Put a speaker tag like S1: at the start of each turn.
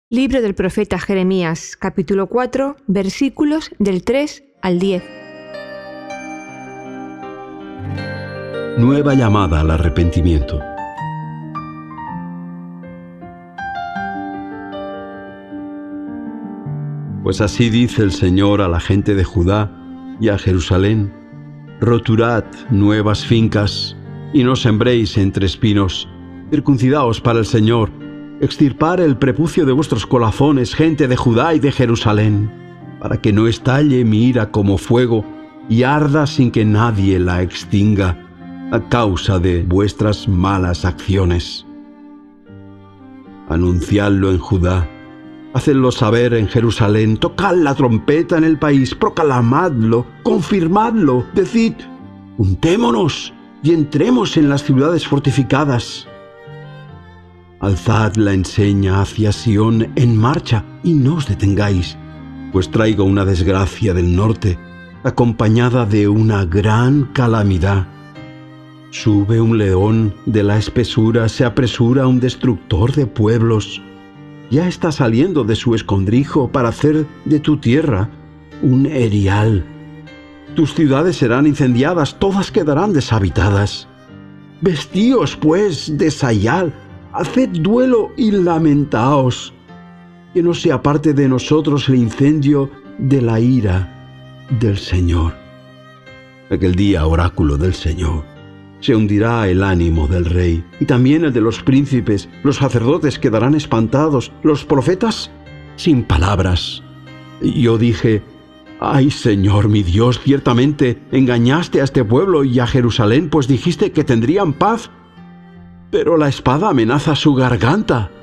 S1: Libro del profeta Jeremías, capítulo 4, versículos del 3 al 10.
S2: Nueva llamada al arrepentimiento. Pues así dice el Señor a la gente de Judá y a Jerusalén: roturad nuevas fincas y no sembréis entre espinos. Circuncidaos para el Señor, extirpar el prepucio de vuestros corazones, gente de Judá y de Jerusalén, para que no estalle mi ira como fuego y arda sin que nadie la extinga a causa de vuestras malas acciones. Anunciadlo en Judá, hacedlo saber en Jerusalén, tocad la trompeta en el país, proclamadlo, confirmadlo, decid: juntémonos y entremos en las ciudades fortificadas. Alzad la enseña hacia Sión en marcha y no os detengáis, pues traigo una desgracia del norte, acompañada de una gran calamidad. Sube un león de la espesura, se apresura un destructor de pueblos. Ya está saliendo de su escondrijo para hacer de tu tierra un erial. Tus ciudades serán incendiadas, todas quedarán deshabitadas. Vestíos, pues, de sayal, haced duelo y lamentaos, que no se aparte de nosotros el incendio de la ira del Señor. Aquel día, oráculo del Señor, se hundirá el ánimo del rey y también el de los príncipes. Los sacerdotes quedarán espantados, los profetas sin palabras. Yo dije: ay, Señor mi Dios, ciertamente engañaste a este pueblo y a Jerusalén, pues dijiste que tendrían paz. Pero la espada amenaza su garganta